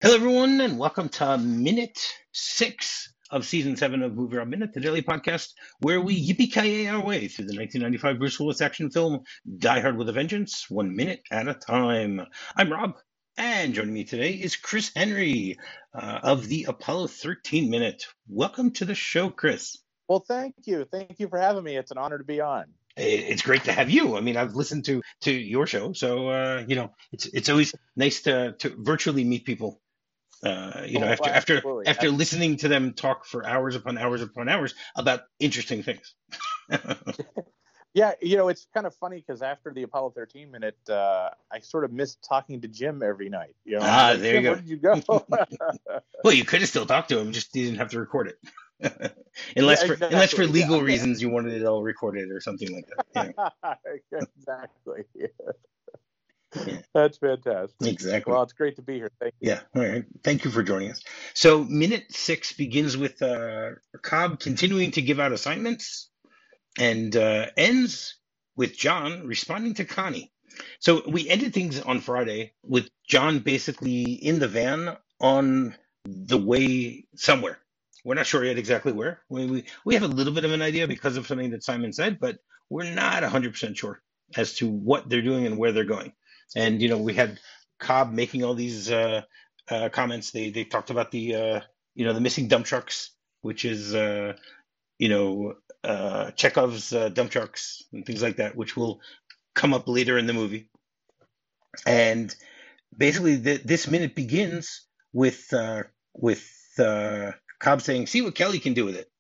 Hello, everyone, and welcome to minute 6 of season 7 of Movie Rob Minute, the daily podcast where we yippee-ki-yay our way through the 1995 Bruce Willis action film Die Hard with a Vengeance, 1 minute at a time. I'm Rob, and joining me today is Chris Henry of the Apollo 13 Minute. Welcome to the show, Chris. Well, thank you. Thank you for having me. It's an honor to be on. It's great to have you. I mean, I've listened to your show, so it's always nice to virtually meet people. After listening to them talk for hours upon hours upon hours about interesting things. Yeah, it's kind of funny because after the Apollo 13 minute, I sort of missed talking to Jim every night. There you go. Where did you go? Well, you could have still talked to him, just you didn't have to record it. unless for legal reasons you wanted it all recorded or something like that. Exactly. That's fantastic. Exactly. Well, it's great to be here. Thank you. Yeah. All right. Thank you for joining us. So minute 6 begins with Cobb continuing to give out assignments and ends with John responding to Connie. So we ended things on Friday with John basically in the van on the way somewhere. We're not sure yet exactly where. We have a little bit of an idea because of something that Simon said, but we're not 100% sure as to what they're doing and where they're going. And, we had Cobb making all these comments. They talked about the missing dump trucks, which is, Chekhov's dump trucks and things like that, which will come up later in the movie. And basically this minute begins with Cobb saying, "See what Kelly can do with it."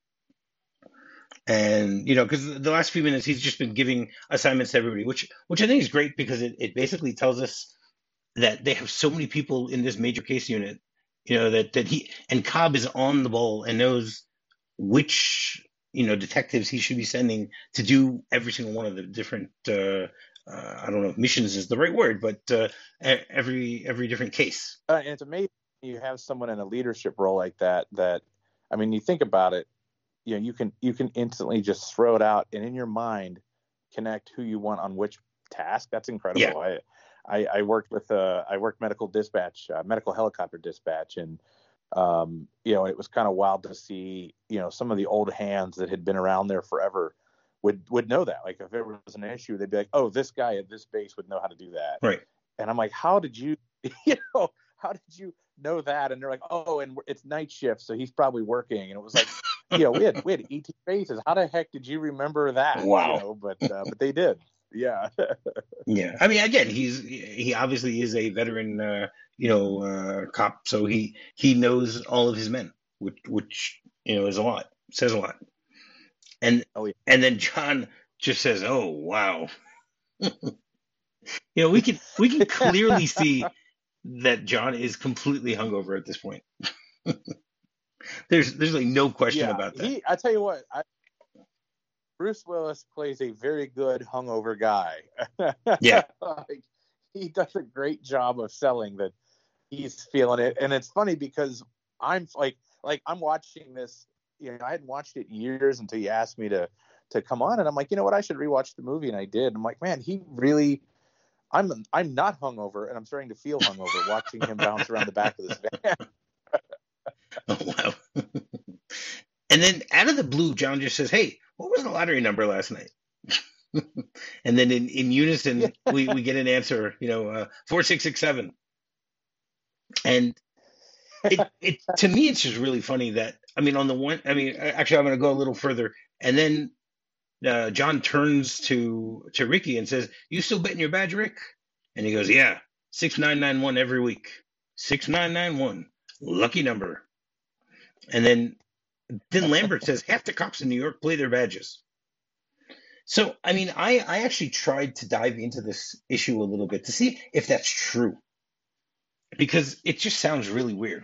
And, because the last few minutes he's just been giving assignments to everybody, which I think is great because it basically tells us that they have so many people in this major case unit, that he and Cobb is on the ball and knows which, detectives he should be sending to do every single one of the different, I don't know if missions is the right word, but every different case. And it's amazing you have someone in a leadership role like that, I mean, you think about it, you can instantly just throw it out and in your mind connect who you want on which task. That's incredible. Yeah. I worked medical dispatch, medical helicopter dispatch, and it was kind of wild to see, some of the old hands that had been around there forever would know that. Like if there was an issue, they'd be like, "Oh, this guy at this base would know how to do that." Right. And I'm like, "How did you, how did you know that?" And they're like, "Oh, and it's night shift, so he's probably working." And it was like, we had ET bases. How the heck did you remember that? Wow. But they did. Yeah. Yeah. I mean, again, he obviously is a veteran, cop, so he knows all of his men, which is a lot, says a lot. And and then John just says, "Oh, wow." We can clearly see that John is completely hungover at this point. There's like no question about that. I tell you what, Bruce Willis plays a very good hungover guy. Yeah. He does a great job of selling that he's feeling it. And it's funny because I'm like I'm watching this, I hadn't watched it in years until you asked me to come on. And I'm like, you know what, I should rewatch the movie. And I did. I'm like, man, he really, I'm not hungover and I'm starting to feel hungover watching him bounce around the back of this van. Oh, wow. And then out of the blue, John just says, "Hey, what was the lottery number last night?" And then in unison, we get an answer, 4667. And it to me, it's just really funny that, actually, I'm going to go a little further. And then John turns to Ricky and says, "You still betting your badge, Rick?" And he goes, "Yeah, 6991 every week. 6991, lucky number." And then Lambert says, "Half the cops in New York play their badges." So, I actually tried to dive into this issue a little bit to see if that's true, because it just sounds really weird.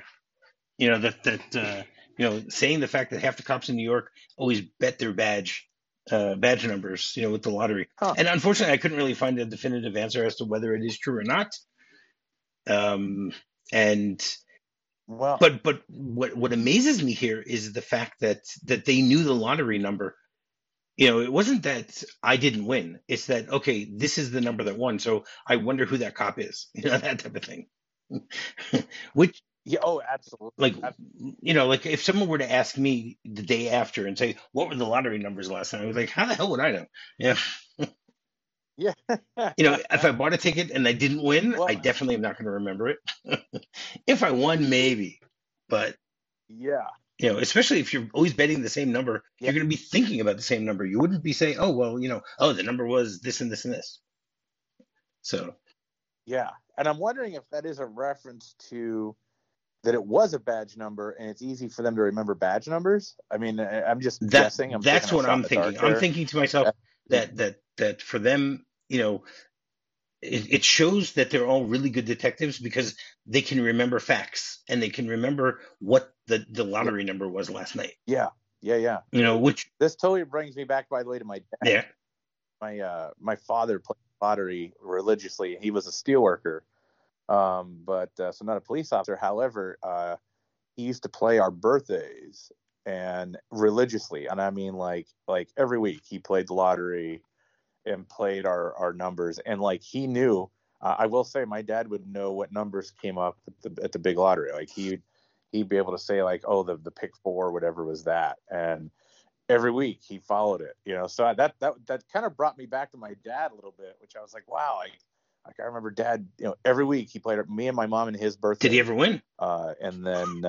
Saying the fact that half the cops in New York always bet their badge numbers, with the lottery. Huh. And unfortunately, I couldn't really find a definitive answer as to whether it is true or not. Well, but what amazes me here is the fact that they knew the lottery number. It wasn't that I didn't win. It's that, okay, this is the number that won, so I wonder who that cop is. That type of thing. Which, Yeah. Oh, absolutely. like, like if someone were to ask me the day after and say, what were the lottery numbers last night? I was like, how the hell would I know? Yeah. Yeah. If I bought a ticket and I didn't win, I Well, definitely am not going to remember it. If I won, maybe. But, yeah. especially if you're always betting the same number, Yeah. you're going to be thinking about the same number. You wouldn't be saying, oh, well, the number was this and this and this. So, Yeah. And I'm wondering if that is a reference to that it was a badge number and it's easy for them to remember badge numbers. I mean, I'm just guessing. I'm taking that's a what shot I'm in the thinking. dark I'm there. thinking to myself that for them, it shows that they're all really good detectives because they can remember facts and they can remember what the Yeah. lottery number was last night. Yeah. Yeah. Yeah. Which, This totally brings me back, by the way, to my dad. yeah, My father played lottery religiously. He was a steel worker, but so not a police officer. However, he used to play our birthdays and religiously, and I mean like every week he played the lottery and played our numbers, and like he knew. I will say my dad would know what numbers came up at the big lottery. Like he'd be able to say like, oh, the pick 4, whatever was that, and every week he followed it. So that kind of brought me back to my dad a little bit, which I was like, wow, like I remember Dad, every week he played me and my mom and his birthday. did he ever win? And then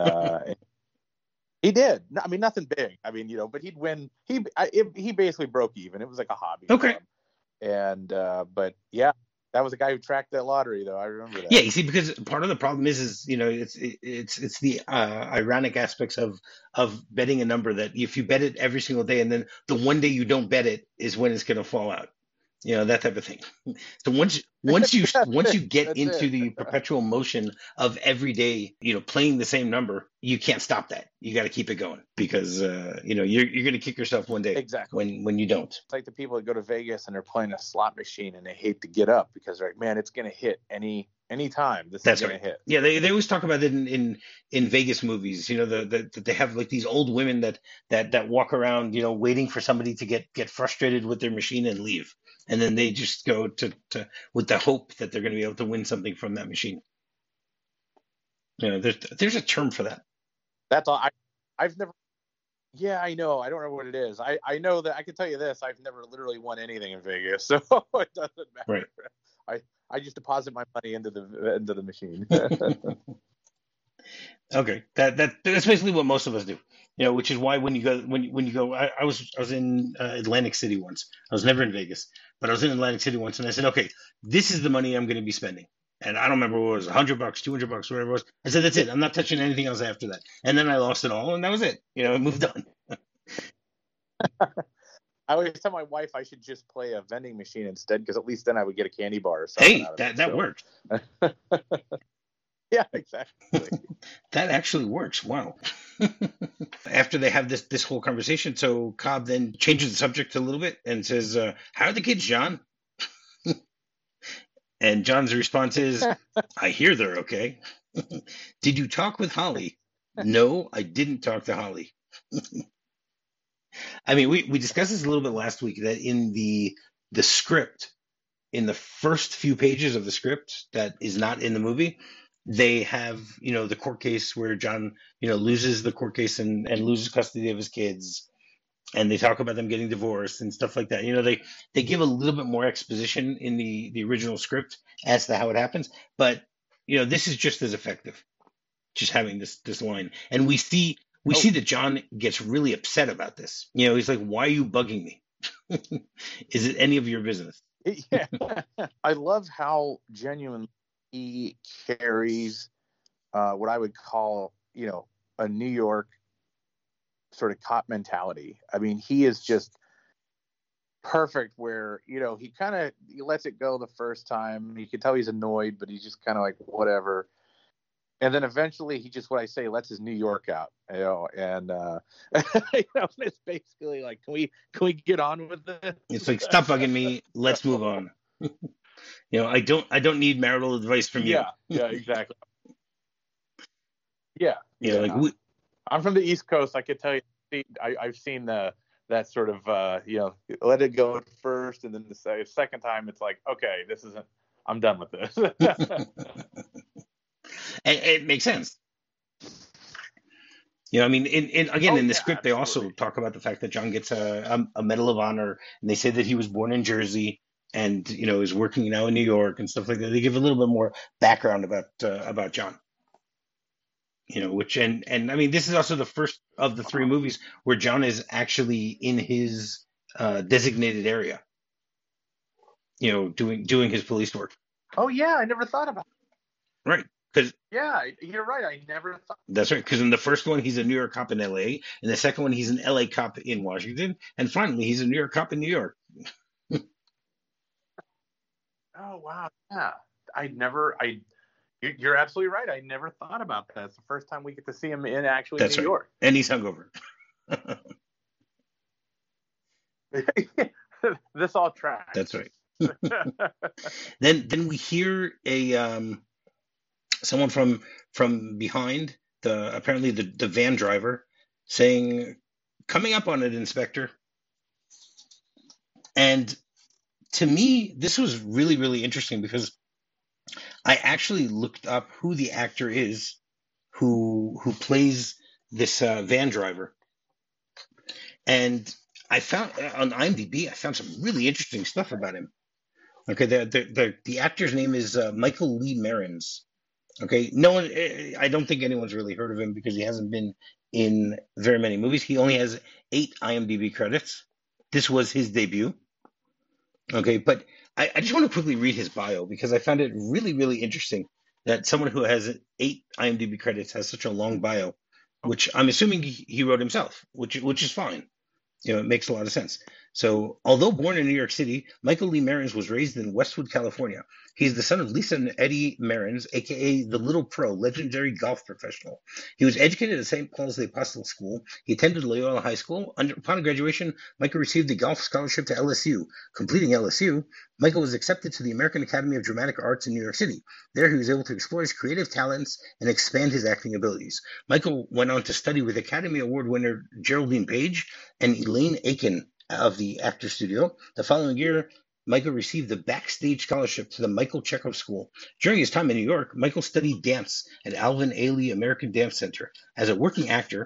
he did. I mean, nothing big. I mean, but he'd win. He basically broke even. It was like a hobby. Okay. And but yeah, that was the guy who tracked that lottery, though. I remember that. Yeah, you see, because part of the problem is it's the ironic aspects of betting a number that if you bet it every single day and then the one day you don't bet it is when it's going to fall out. That type of thing. So once you get into the perpetual motion of every day, playing the same number, you can't stop that. You got to keep it going because you're going to kick yourself one day. Exactly. when you don't. It's like the people that go to Vegas and they're playing a slot machine and they hate to get up because they're like, man, it's going to hit any time. That's going to hit. Yeah, they always talk about it in Vegas movies. That they have like these old women that walk around, waiting for somebody to get frustrated with their machine and leave, and then they just go to with the hope that they're going to be able to win something from that machine. There's a term for that. That's all. I've never. Yeah, I know. I don't know what it is. I know that I can tell you this. I've never literally won anything in Vegas, so it doesn't matter. Right. I just deposit my money into the machine. Okay, that's basically what most of us do. Which is why when you go, I was in Atlantic City once. I was never in Vegas, but I was in Atlantic City once, and I said, okay, this is the money I'm going to be spending. And I don't remember what it was, $100, $200, whatever it was. I said, that's it. I'm not touching anything else after that. And then I lost it all, and that was it. I moved on. I always tell my wife I should just play a vending machine instead, because at least then I would get a candy bar or something. Hey, that works. Yeah, exactly. That actually works. Wow. After they have this whole conversation, so Cobb then changes the subject a little bit and says, how are the kids, John? And John's response is, I hear they're okay. Did you talk with Holly? No, I didn't talk to Holly. I mean, we discussed this a little bit last week, that in the script, in the first few pages of the script that is not in the movie, they have, the court case where John, loses the court case and loses custody of his kids. And they talk about them getting divorced and stuff like that. They give a little bit more exposition in the original script as to how it happens. But, this is just as effective, just having this line. And we see that John gets really upset about this. He's like, why are you bugging me? Is it any of your business? Yeah. I love how genuine he carries what I would call, a New York sort of cop mentality. I mean, he is just perfect where, he lets it go the first time. You can tell he's annoyed, but he's just kind of like, whatever. And then eventually he just, what I say, lets his New York out, and it's basically like, can we get on with this? It's like, stop bugging me. Let's move on. I don't need marital advice from you. Yeah, exactly. Yeah. Like I'm from the East Coast. I could tell you, I've seen that sort of, let it go at first, and then the second time it's like, okay, I'm done with this. And it makes sense. I mean, again, Oh in the yeah, script, they also absolutely. talk about the fact that John gets a Medal of Honor, and they say that he was born in Jersey and is working now in New York and stuff like that. They give a little bit more background about John. Which and I mean, this is also the first of the three Wow. movies where John is actually in his designated area, doing his police work. Oh yeah, I never thought about. Right. Because Yeah, you're right. I never thought. that's right. Because in the first one, he's a New York cop in L.A. In the second one, he's an L.A. cop in Washington, and finally, he's a New York cop in New York. Oh wow, yeah. I never. You're absolutely right. I never thought about that. It's the first time we get to see him in actually That's New right. York. And he's hungover. This all tracks. That's right. Then we hear someone from behind apparently the van driver saying, "Coming up on it, Inspector." And to me, this was really, really interesting because I actually looked up who the actor is who plays this van driver, and I found on IMDb I found some really interesting stuff about him. Okay, the actor's name is Michael Lee Merens. Okay, no one, I don't think anyone's really heard of him because he hasn't been in very many movies. He only has 8 IMDb credits. This was his debut. Okay, but I just want to quickly read his bio because I found it really, really interesting that someone who has 8 IMDb credits has such a long bio, which I'm assuming he wrote himself, which is fine. It makes a lot of sense. So, although born in New York City, Michael Lee Merens was raised in Westwood, California. He's the son of Lisa and Eddie Merens, aka the Little Pro, legendary golf professional. He was educated at St. Paul's the Apostle School. He attended Loyola High School. Upon graduation, Michael received a golf scholarship to LSU. Completing LSU, Michael was accepted to the American Academy of Dramatic Arts in New York City. There, he was able to explore his creative talents and expand his acting abilities. Michael went on to study with Academy Award winner Geraldine Page and Elaine Aiken of the Actors Studio. The following year, Michael received the backstage scholarship to the Michael Chekhov School. During his time in New York, Michael studied dance at Alvin Ailey American Dance Center. As a working actor,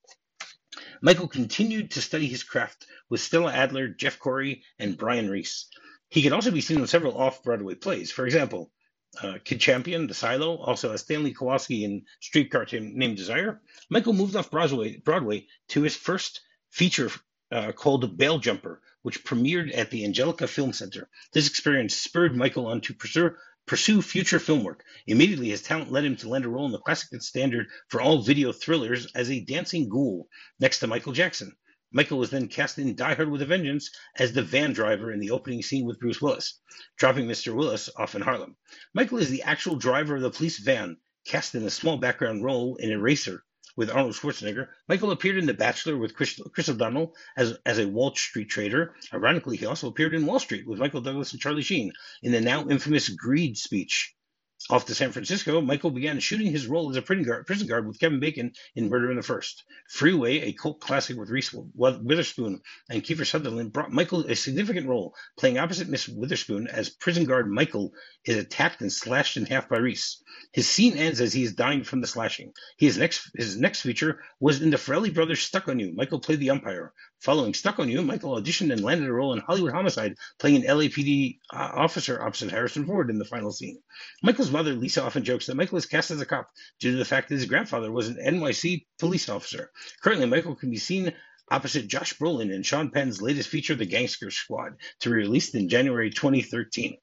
Michael continued to study his craft with Stella Adler, Jeff Corey, and Brian Reese. He could also be seen in several off-Broadway plays. For example, Kid Champion, The Silo, also as Stanley Kowalski in Streetcar Named Desire. Michael moved off Broadway to his first feature called Bail Jumper, which premiered at the Angelica Film Center. This experience spurred Michael on to pursue future film work. Immediately, his talent led him to land a role in the classic and standard for all video thrillers as a dancing ghoul next to Michael Jackson. Michael was then cast in Die Hard with a Vengeance as the van driver in the opening scene with Bruce Willis, dropping Mr. Willis off in Harlem. Michael is the actual driver of the police van, cast in a small background role in Eraser with Arnold Schwarzenegger. Michael appeared in The Bachelor with Chris O'Donnell as a Wall Street trader. Ironically, he also appeared in Wall Street with Michael Douglas and Charlie Sheen in the now infamous Greed speech. Off to San Francisco, Michael began shooting his role as a prison guard with Kevin Bacon in Murder in the First. Freeway, a cult classic with Reese Witherspoon and Kiefer Sutherland, brought Michael a significant role, playing opposite Miss Witherspoon as prison guard Michael is attacked and slashed in half by Reese. His scene ends as he is dying from the slashing. His next feature was in the Farrelly Brothers' Stuck on You. Michael played the umpire. Following Stuck on You, Michael auditioned and landed a role in Hollywood Homicide, playing an LAPD officer opposite Harrison Ford in the final scene. Michael's mother, Lisa, often jokes that Michael is cast as a cop due to the fact that his grandfather was an NYC police officer. Currently, Michael can be seen opposite Josh Brolin in Sean Penn's latest feature, The Gangster Squad, to be released in January 2013.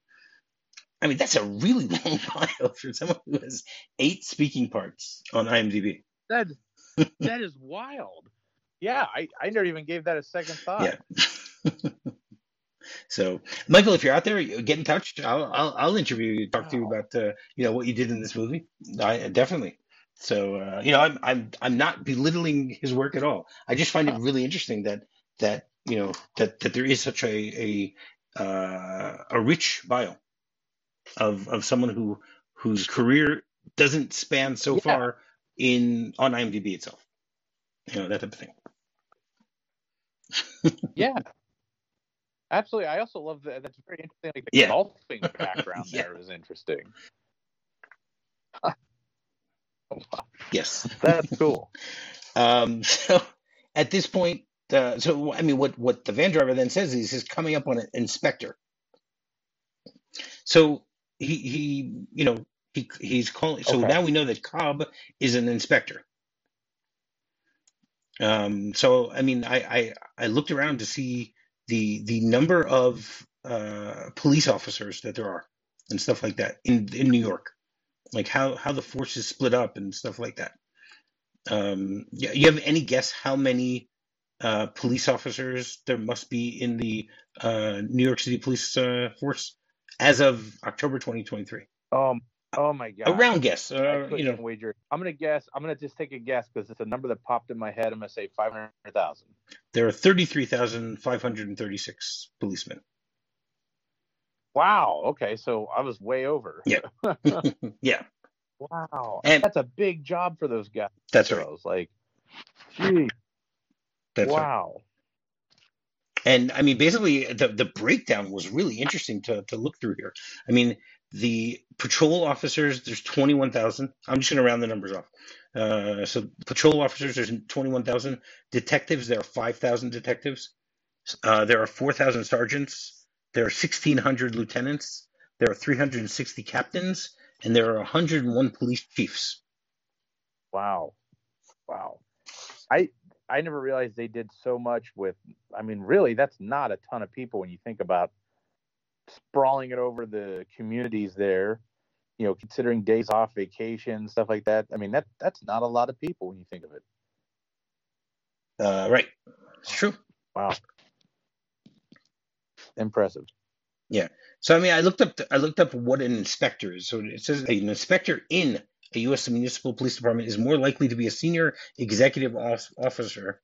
I mean, that's a really long bio for someone who has 8 speaking parts on IMDb. That is wild. Yeah, I never even gave that a second thought. Yeah. So, Michael, if you're out there, get in touch. I'll interview you, talk to you about what you did in this movie. I definitely. So I'm not belittling his work at all. I just find it really interesting that that there is such a rich bio of someone whose career doesn't span so far on IMDb itself. That type of thing. Yeah. Absolutely. I also love that. That's very interesting. Like the golfing background there is interesting. Yes. That's cool. So at this point, so I mean, what the van driver then says is he's coming up on an inspector. So he's calling. So Okay. now we know that Cobb is an inspector. So I mean, I looked around to see the number of police officers that there are and stuff like that in New York, like how the force is split up and stuff like that. Yeah, you have any guess how many police officers there must be in the New York City Police Force as of October 2023? Um. Oh my A gosh. round guess, I couldn't wager. I'm gonna guess. I'm gonna just take a guess because it's a number that popped in my head. I'm gonna say 500,000. there are 33,536 policemen. Wow. Okay. So I was way over. Yeah, yeah, Wow. and That's a big job for those guys. that's right. Girls. Like, gee. That's right. Wow. And I mean, basically, the breakdown was really interesting to look through here. I mean, the patrol officers, there's 21,000. I'm just going to round the numbers off. So patrol officers, there's 21,000. Detectives, there are 5,000 detectives. There are 4,000 sergeants. There are 1,600 lieutenants. There are 360 captains, and there are 101 police chiefs. Wow. Wow. I never realized they did so much with. I mean, really, that's not a ton of people when you think about sprawling it over the communities there. You know, considering days off, vacation, stuff like that. I mean, that's not a lot of people when you think of it. Right. It's true. Wow. Impressive. Yeah. So I mean, I looked up what an inspector is. So it says an inspector in a U.S. municipal police department is more likely to be a senior executive officer,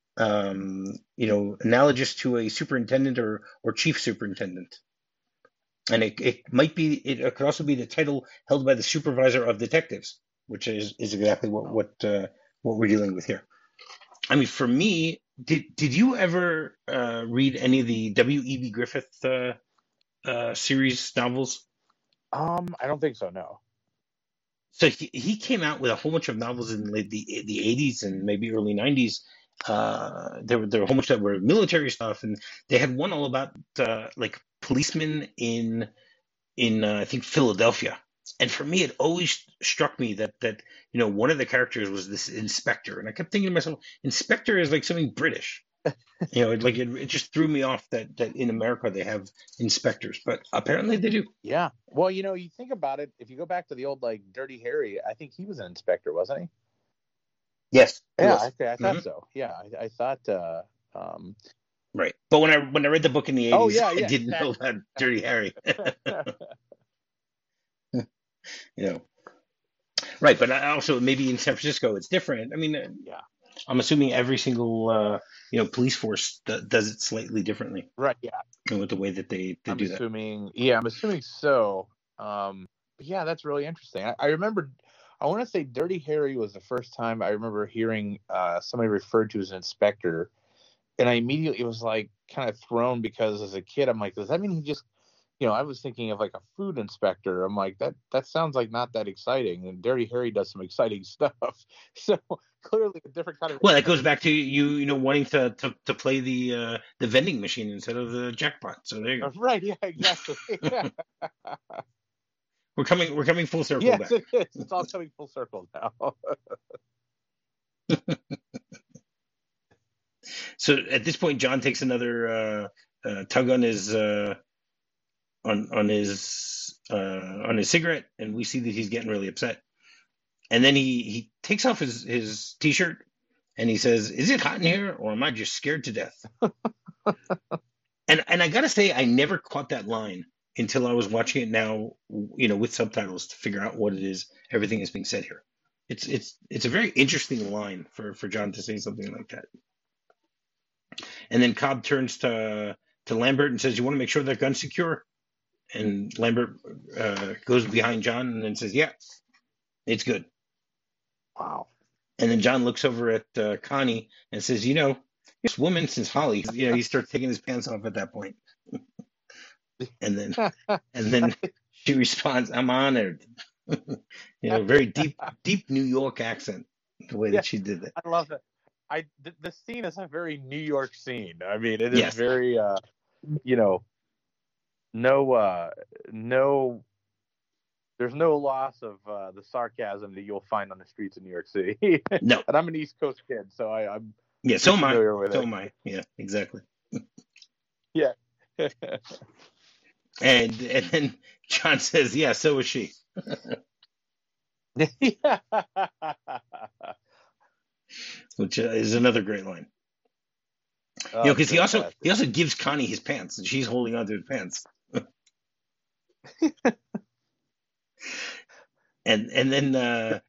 analogous to a superintendent or chief superintendent. And it could also be the title held by the supervisor of detectives, which is exactly what we're dealing with here. I mean, for me, did you ever read any of the W.E.B. Griffith series novels? I don't think so. No. So he came out with a whole bunch of novels in the 80s and maybe early 90s. There were a whole bunch that were military stuff, and they had one all about like policemen in I think Philadelphia. And for me, it always struck me that one of the characters was this inspector, and I kept thinking to myself, inspector is like something British. It just threw me off that in America they have inspectors, but apparently they do. Yeah. Well, you think about it. If you go back to the old like Dirty Harry, I think he was an inspector, wasn't he? Yes. Yeah. Yes. I thought so. Yeah. I thought. Right. But when I read the book in the 80s, Oh yeah, I didn't know about Dirty Harry. Right. But I also maybe in San Francisco it's different. I mean, yeah. I'm assuming every single police force does it slightly differently. Right. Yeah. With the way that they do that. I'm assuming so. But yeah, that's really interesting. I remember. I want to say Dirty Harry was the first time I remember hearing somebody referred to as an inspector, and I immediately was like kind of thrown because as a kid I'm like, does that mean he just, I was thinking of like a food inspector. I'm like that sounds like not that exciting, and Dirty Harry does some exciting stuff. So clearly a different kind of. Well, that goes back to you wanting to play the vending machine instead of the jackpot. So there you go. Right? Yeah, exactly. We're coming full circle. Yes, back. It is. It's all coming full circle now. So at this point, John takes another tug on his on his cigarette, and we see that he's getting really upset. And then he takes off his t-shirt, and he says, "Is it hot in here, or am I just scared to death?" and I gotta say, I never caught that line until I was watching it now, with subtitles to figure out what it is. Everything is being said here. It's a very interesting line for John to say something like that. And then Cobb turns to Lambert and says, "You want to make sure that gun's secure?" And Lambert goes behind John and then says, "Yeah, it's good." Wow. And then John looks over at Connie and says, "This woman since Holly." He starts taking his pants off at that point. And then she responds, "I'm honored." Very deep New York accent, the way Yeah, that she did that. I love it. The scene is a very New York scene. I mean, it is Yes. very no no there's no loss of the sarcasm that you'll find on the streets of New York City. No. And I'm an East Coast kid, so I'm Yeah, pretty so am I. familiar with So it. am I. Yeah, exactly. Yeah. And then John says, "Yeah, so is she." Yeah. Which is another great line. Oh, Because he also fantastic. gives Connie his pants, and she's holding onto his pants. And then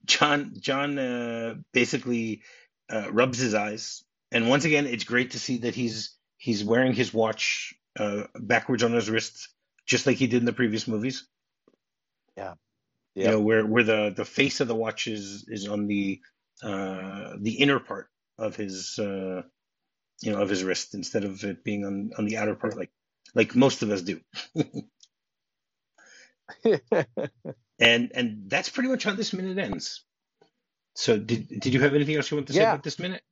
John basically rubs his eyes, and once again, it's great to see that he's wearing his watch backwards on his wrists, just like he did in the previous movies. Yeah. Where the face of the watch is on the inner part of his of his wrist, instead of it being on the outer part, like most of us do. And that's pretty much how this minute ends. So did you have anything else you want to say about this minute?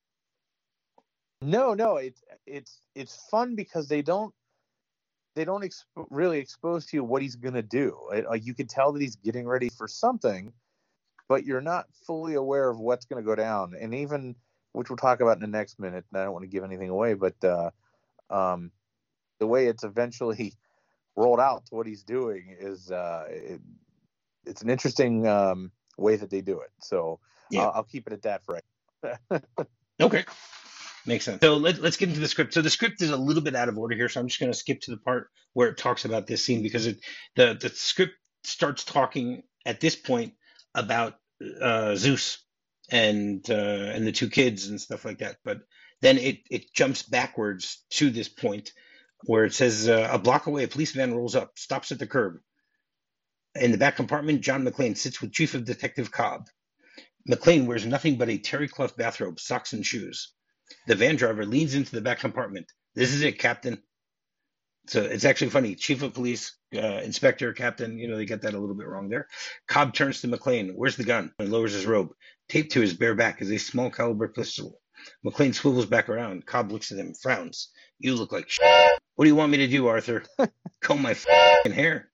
No, it's fun because they don't really expose to you what he's gonna do. Like, you can tell that he's getting ready for something, but you're not fully aware of what's gonna go down. And even, which we'll talk about in the next minute, and I don't want to give anything away, but the way it's eventually rolled out to what he's doing is it's an interesting way that they do it. So Yeah. I'll keep it at that for right. Okay. Makes sense. So let's get into the script. So the script is a little bit out of order here, so I'm just going to skip to the part where it talks about this scene, because the script starts talking at this point about Zeus and the two kids and stuff like that. But then it jumps backwards to this point where it says, a block away, a police van rolls up, stops at the curb. In the back compartment, John McClane sits with Chief of Detective Cobb. McClane wears nothing but a terry cloth bathrobe, socks, and shoes. The van driver leans into the back compartment. "This is it, Captain." So it's actually funny. Chief of police, inspector, captain, they get that a little bit wrong there. Cobb turns to McClane. "Where's the gun?" And lowers his robe. Taped to his bare back is a small caliber pistol. McClane swivels back around. Cobb looks at him, frowns. "You look like shit. What do you want me to do, Arthur? Comb my hair?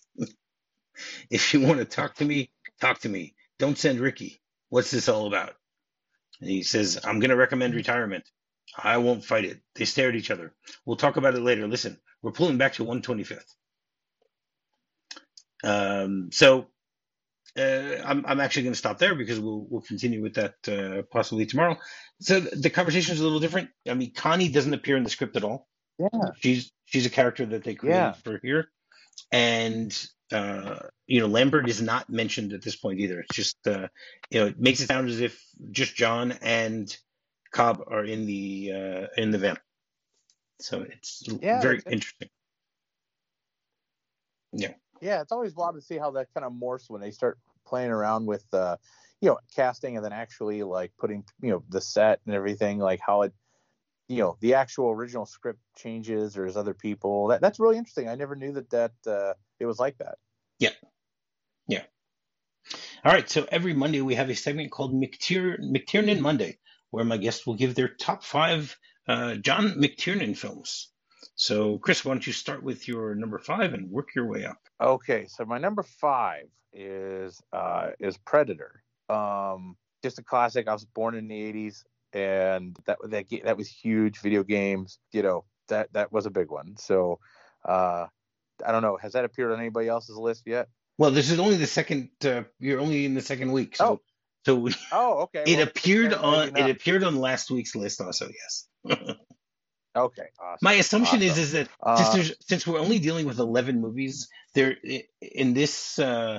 If you want to talk to me, talk to me. Don't send Ricky. What's this all about?" And he says, "I'm going to recommend retirement." "I won't fight it." They stare at each other. "We'll talk about it later. Listen, we're pulling back to 125th. I'm actually going to stop there, because we'll continue with that possibly tomorrow. So the conversation is a little different. I mean, Connie doesn't appear in the script at all. Yeah. She's a character that they created for here. And Lambert is not mentioned at this point either. It's just it makes it sound as if just John and Cobb are in the van. So it's very interesting. Yeah. Yeah, it's always wild to see how that kind of morphs when they start playing around with casting, and then actually like putting the set and everything, like how it the actual original script changes, or there's other people. That's really interesting. I never knew that it was like that. Yeah. All right. So every Monday we have a segment called McTiernan Monday, where my guests will give their top 5 John McTiernan films. So Chris, why don't you start with your number 5 and work your way up? Okay. So my number 5 is Predator. Just a classic. I was born in the 80s. And that was huge. Video games, that was a big one. So I don't know. Has that appeared on anybody else's list yet? Well, this is only the second. You're only in the second week. So okay. It appeared on last week's list also. Yes. Okay. Awesome. My assumption is that since we're only dealing with 11 movies, there in this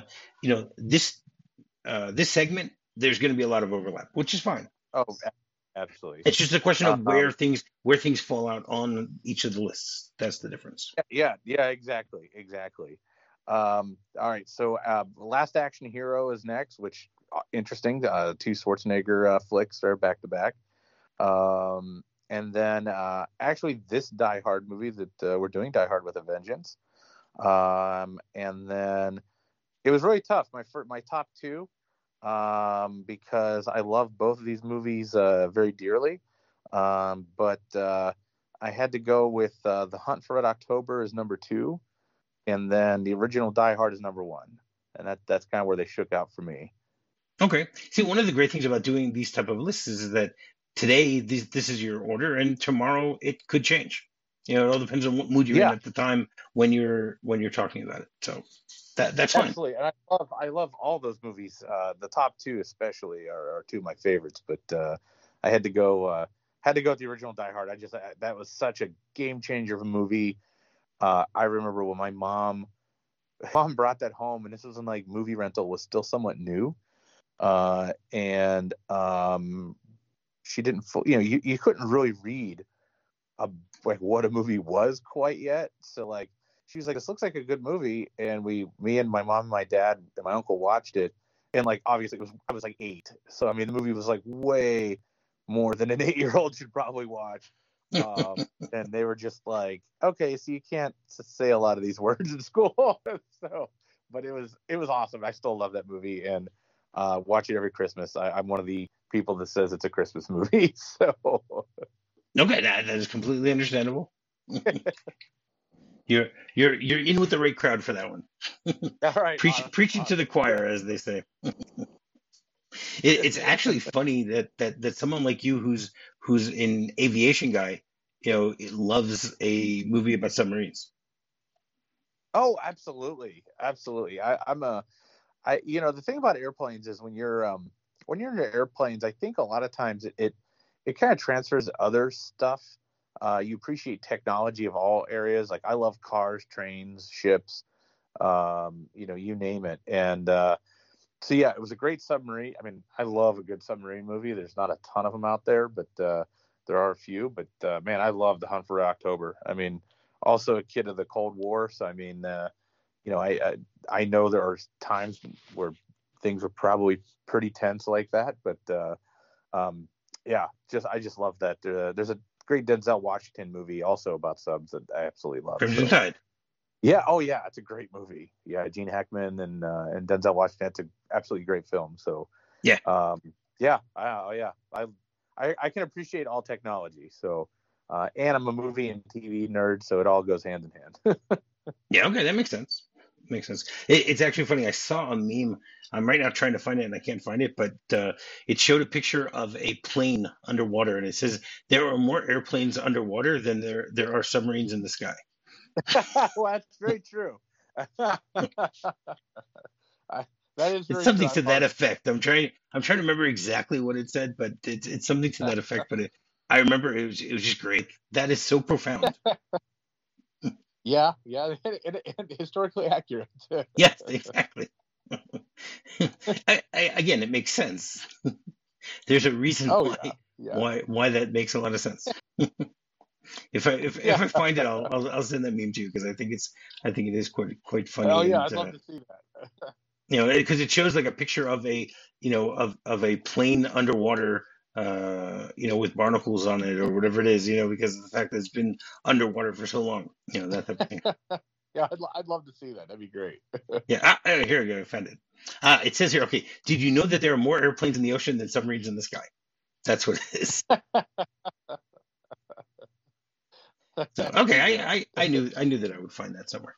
this segment, there's going to be a lot of overlap, which is fine. Oh, absolutely. It's just a question of where things fall out on each of the lists. That's the difference. Yeah, exactly. All right, so Last Action Hero is next, which interesting. 2 Schwarzenegger flicks are back to back. And then actually this Die Hard movie that we're doing, Die Hard with a Vengeance. And then It was really tough. My top two, because I love both of these movies very dearly. But I had to go with The Hunt for Red October is number two, and then the original Die Hard is number one, and that's kind of where they shook out for me. Okay. See, one of the great things about doing these type of lists is that today this is your order, and tomorrow it could change. You know, it all depends on what mood you're in Yeah, at the time when you're talking about it. So that's fine. absolutely. And I love all those movies. The top two especially are two of my favorites. But I had to go with the original Die Hard. That was such a game changer of a movie. I remember when my mom brought that home, and this was when like movie rental was still somewhat new. And she didn't you couldn't really read like what a movie was quite yet. So like she was like, this looks like a good movie, and me and my mom and my dad and my uncle watched it, and like obviously I was like 8, so I mean the movie was like way more than an 8-year-old should probably watch. And they were just like, okay, so you can't say a lot of these words in school. So but it was awesome. I still love that movie, and watch it every Christmas. I'm one of the people that says it's a Christmas movie. So Okay, that is completely understandable. You're in with the right crowd for that one. all right, Preaching to the choir, as they say. It's actually funny that someone like you who's an aviation guy, loves a movie about submarines. Oh, absolutely, absolutely. The thing about airplanes is when you're into airplanes, I think a lot of times it kind of transfers to other stuff. You appreciate technology of all areas. Like I love cars, trains, ships, you name it. And so yeah, it was a great submarine. I mean, I love a good submarine movie. There's not a ton of them out there, but there are a few. But man, I love The Hunt for Red October. I mean, also a kid of the Cold War, so I mean, I know there are times where things were probably pretty tense like that, but yeah, I just love that. There's a great Denzel Washington movie also about subs that I absolutely love. Crimson Tide. Yeah, oh yeah, it's a great movie. Yeah, Gene Hackman and Denzel Washington. It's an absolutely great film. So Yeah. yeah, I can appreciate all technology. So and I'm a movie and TV nerd, so it all goes hand in hand. Yeah, okay, that makes sense. Makes sense. It's actually funny. I saw a meme. I'm right now trying to find it and I can't find it, but it showed a picture of a plane underwater, and it says there are more airplanes underwater than there are submarines in the sky. Well, that's very true. That is very It's something true. to that effect. I'm trying to remember exactly what it said, but it's something to that effect. But I remember it was just great. That is so profound. Yeah, and historically accurate. Yes, exactly. Again, it makes sense. There's a reason Oh yeah. why that makes a lot of sense. If I find it, I'll send that meme to you because I think it is quite funny. Oh yeah, And I'd love to see that. because it shows like a picture of a of a plane underwater, with barnacles on it or whatever it is, because of the fact that it's been underwater for so long, that type of thing. Yeah, I'd love to see that. That'd be great. Yeah, here we go. I found it. It says here, okay, did you know that there are more airplanes in the ocean than submarines in the sky? That's what it is. So, okay, I knew that I would find that somewhere.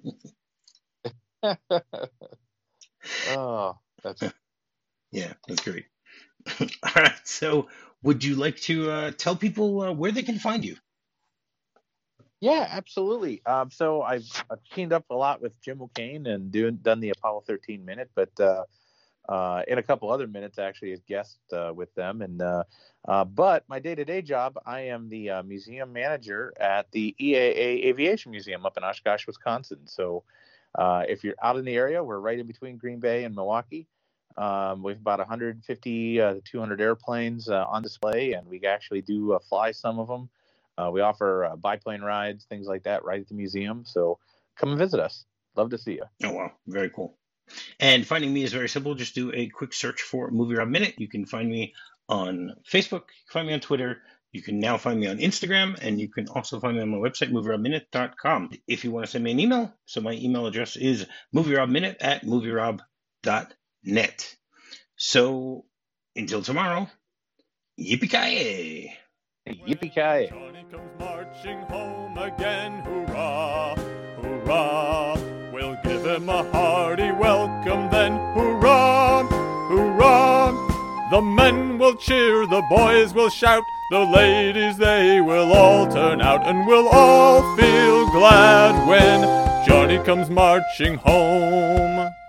Oh, that's Yeah, that's great. All right, so would you like to tell people where they can find you? yeah, absolutely. So I've teamed up a lot with Jim O'Kane and done the Apollo 13 minute, but in a couple other minutes actually as guest with them. And but my day-to-day job, I am the museum manager at the EAA Aviation Museum up in Oshkosh, Wisconsin. So if you're out in the area, we're right in between Green Bay and Milwaukee. We have about 150 to 200 airplanes on display, and we actually do fly some of them. We offer biplane rides, things like that, right at the museum. So come and visit us. Love to see you. Oh, wow, very cool. And finding me is very simple. Just do a quick search for Movie Rob Minute. You can find me on Facebook. You can find me on Twitter. You can now find me on Instagram, and you can also find me on my website, movierobminute.com. If you want to send me an email, so my email address is movierobminute@movierob.net. So until tomorrow, yippee-ki-yay! Yippee-ki-yay! Johnny comes marching home again, hurrah, hurrah. We'll give him a hearty welcome then, hurrah, hurrah. The men will cheer, the boys will shout, the ladies they will all turn out, and we'll all feel glad when Johnny comes marching home.